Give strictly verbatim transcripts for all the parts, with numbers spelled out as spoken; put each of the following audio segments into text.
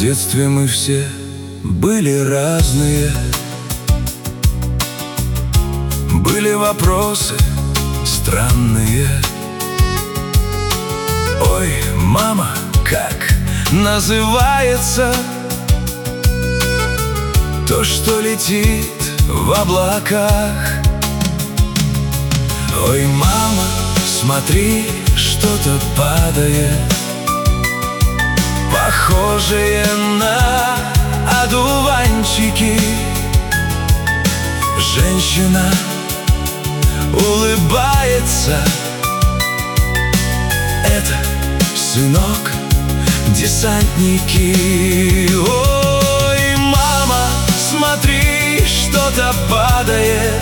детстве мы все были разные. Были вопросы странные. Ой, мама, как называется то, что летит в облаках? Ой, мама, смотри, что-то падает, похожие на одуванчики. Женщина улыбается. Это, сынок, десантники. Ой, мама, смотри, что-то падает,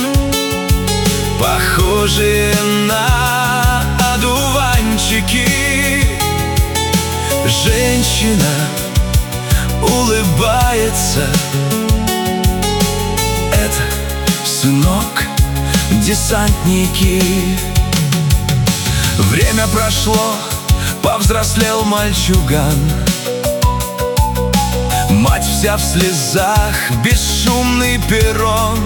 похожие на одуванчики. Женщина улыбается. Это, сынок, десантники. Время прошло, повзрослел мальчуган. Мать вся в слезах, бесшумный перрон.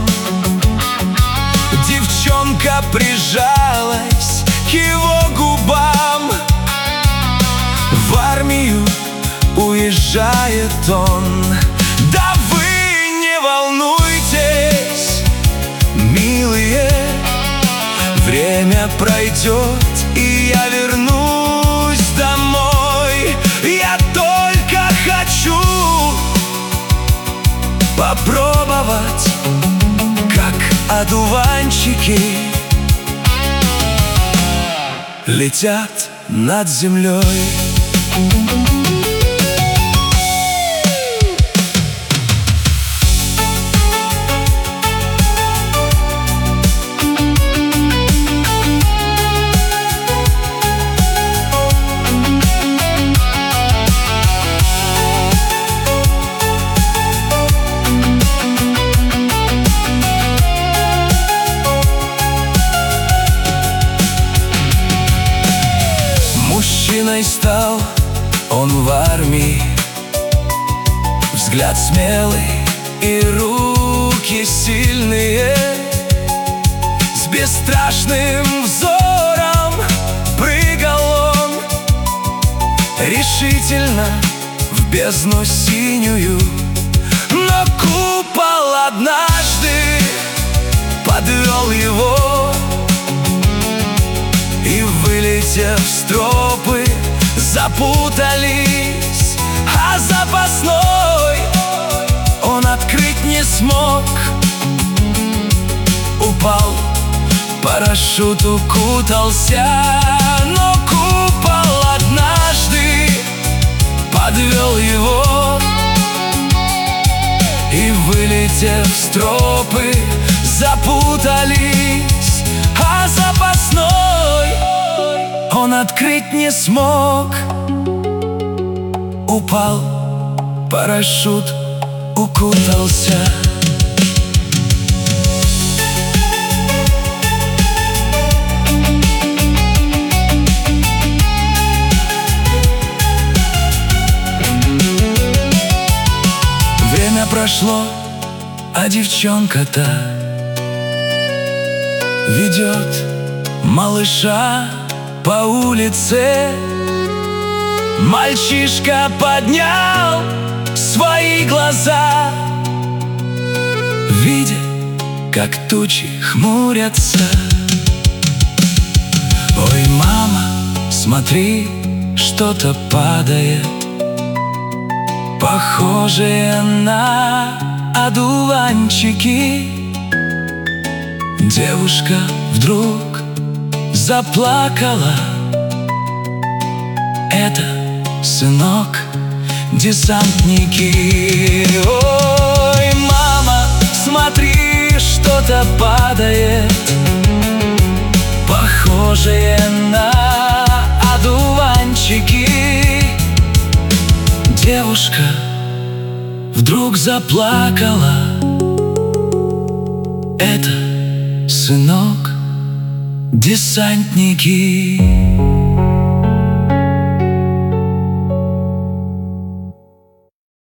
Девчонка прижалась к его губам. В армию уезжает он. Да вы не волнуйтесь, милые, время пройдет, и я вернусь домой. Я только хочу попробовать, как одуванчики летят над землей. Мужчиной стал он в армии, взгляд смелый и руки сильные. С бесстрашным взором прыгал он решительно в бездну синюю. Но купол однажды подвел его, и, вылетев с тропы, запутались, а запасной он открыть не смог. Упал, парашют укутался, но купол однажды подвел его, и, вылетев с тропы, запутались, а запасной он открыть не смог. Упал, парашют укутался. Время прошло, а девчонка-то ведет малыша по улице. Мальчишка поднял свои глаза, видя, как тучи хмурятся. Ой, мама, смотри, что-то падает, похожие на одуванчики. Девушка вдруг заплакала. Это, сынок, десантники. Ой, мама, смотри, что-то падает, похожие на одуванчики. Девушка вдруг заплакала. Это, сынок, десантники.